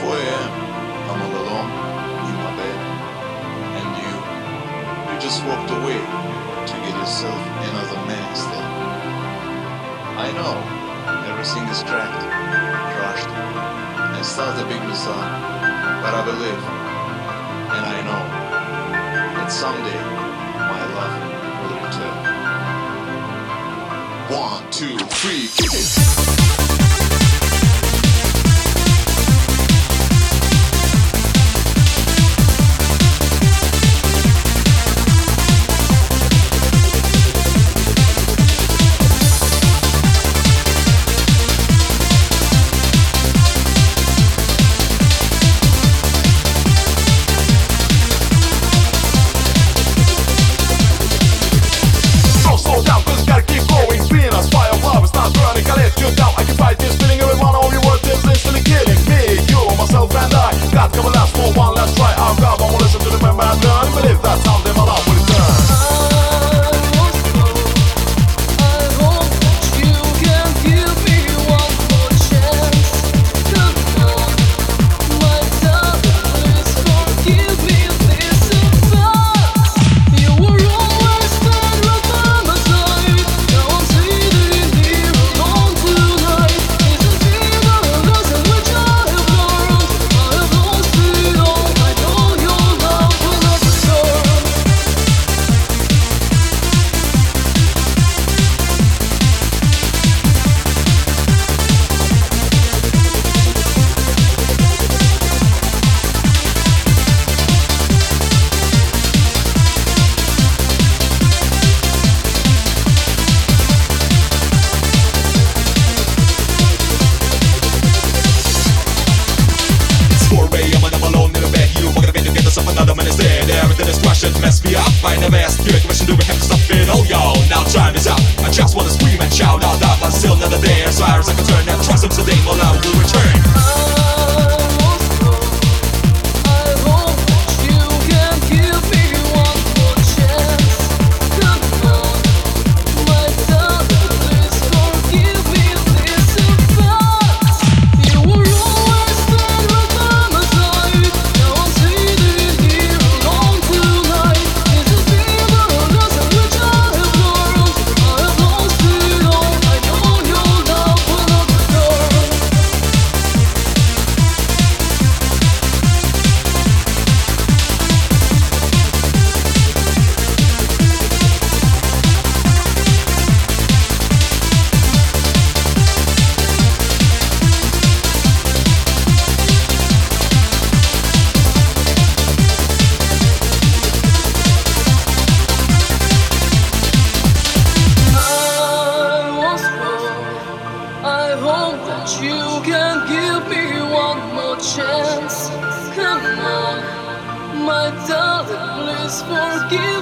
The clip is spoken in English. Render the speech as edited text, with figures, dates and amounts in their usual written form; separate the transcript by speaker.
Speaker 1: 4 a.m. I'm all alone in my bed, and you just walked away to get yourself another man instead. I know everything is cracked, crushed, and still a big mess up, but I believe, and I know that someday my love will return. 1, 2, 3, kick it!
Speaker 2: Mess me up, I never asked you a question, do we have to stop it? Oh yo, now time is up. I just wanna scream and shout out loud, but still another day as far as I can turn and trust them today, more love will return.
Speaker 3: You can give me one more chance. Come on, my darling, please forgive